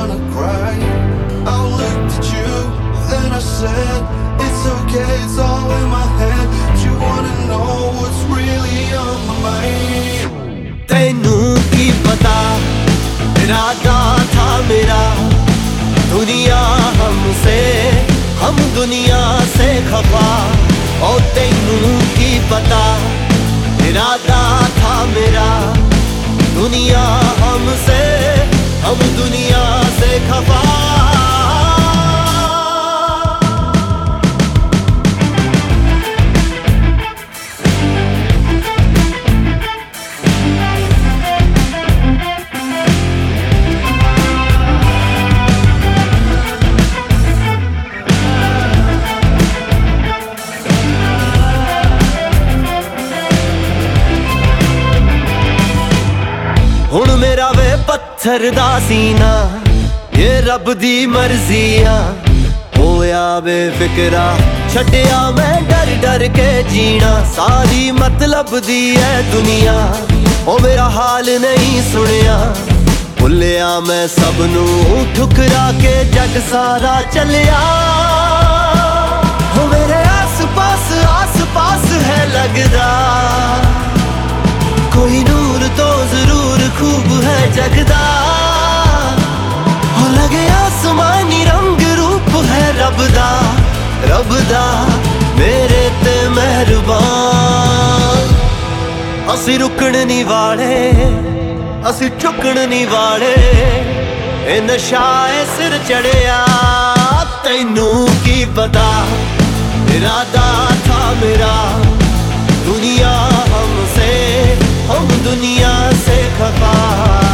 wanna cry. I looked at you, then I said, it's okay, it's all in my head. Do you wanna know what's really on my mind? तैनू की पता इरादा था मेरा, दुनिया हमसे, हम दुनिया से खफा। और तैनू की पता इरादा था मेरा, दुनिया हमसे, हम दुनिया से खफा। हुण मेरा वे पत्थर दा सीना, ये रब दी मर्जियां। होया बेफिक्रा छड्डिया मैं डर डर के जीना, सारी मतलब दी है दुनिया। ओ मेरा हाल नहीं सुनिया, भुलिया मैं सबनू ठुकरा के जग सारा चलिया। हो मेरे आस पास है लगदा कोई नूर तो जरूर खूब है जगदा। हो लगे आसमानी रंग रूप है रब दा मेरे ते मेहरबान। असी रुकण नी वाले, असी झुकण नी वाले, ए नशा ए सिर चढ़िया। तैनू की पता इरादा था मेरा, दुनिया हमसे, हम दुनिया से खफा।